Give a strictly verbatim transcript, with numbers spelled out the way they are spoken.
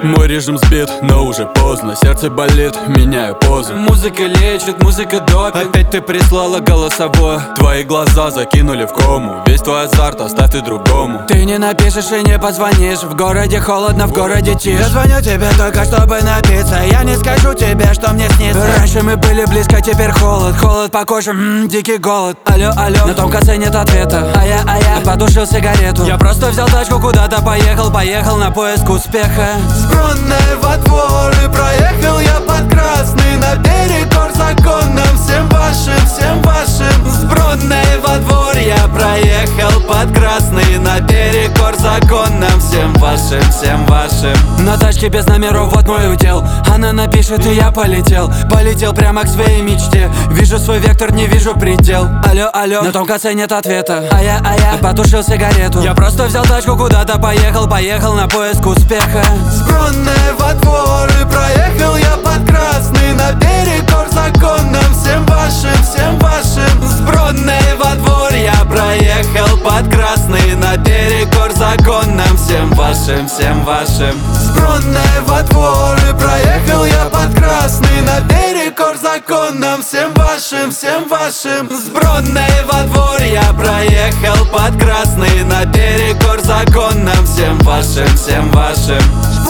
Мой режим сбит, но уже поздно. Сердце болит, меняю позу. Музыка лечит, музыка допинг. Опять ты прислала голосовое. Твои глаза закинули в кому. Весь твой азарт оставь ты другому. Ты не напишешь и не позвонишь. В городе холодно, в городе тишь. Я звоню тебе только чтобы напиться. Я не скажу тебе, что мне снится. Раньше мы были близко, теперь холод. Холод по коже, м-м, дикий голод. Алло, алло, на том конце нет ответа. А я, а я потушил сигарету. Я просто взял тачку, куда-то поехал. Поехал на поиск успеха. С Бронной во двор и проехал я под красный. На берег гор законным, всем вашим, всем вашим. С Бронной во двор я проехал под красный. На берег гор законным, всем вашим, всем вашим. На тачке без номеров, вот мой удел. Она напишет и я полетел. Полетел прямо к своей мечте. Вижу свой вектор, не вижу предел. Алло, алло, на том конце нет ответа. А я, а я потушил сигарету. Я просто взял тачку, куда-то поехал. Поехал на поиск успеха. С Бронной во двор и проехал я под красный. На берег гор законным, всем вашим, всем вашим. С Бронной во двор я проехал под красный. На берег гор законным, всем вашим, всем вашим. С Бронной во двор и проехал я под красный. На берег гор законным, всем вашим, всем вашим. С Бронной во двор я проехал под красный. На берег гор законным, всем вашим, всем вашим.